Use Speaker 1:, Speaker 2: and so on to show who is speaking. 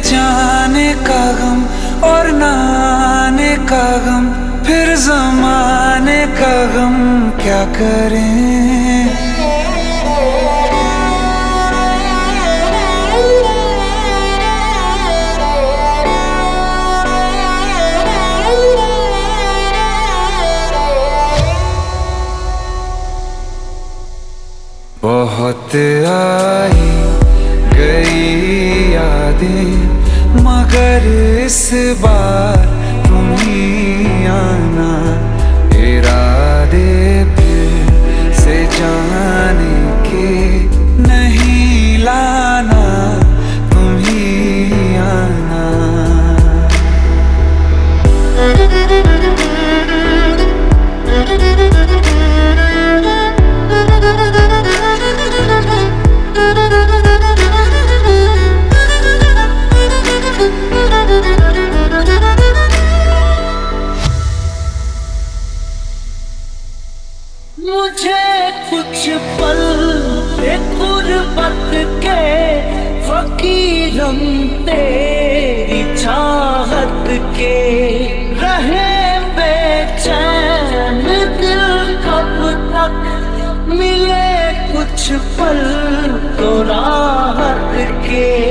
Speaker 1: जाने का गम और ना आने का गम, फिर ज़माने का गम क्या करें। बहुत आई गई यादें, मगर इस बार तुम ही आना। इरादे फिर से जाने के नहीं लाना, तुम ही आना।
Speaker 2: मुझे कुछ पल गुर्बत के फकीर हम तेरी चाहत के, रहे बेचैन दिल कब तक, मिले कुछ पल तो राहत के।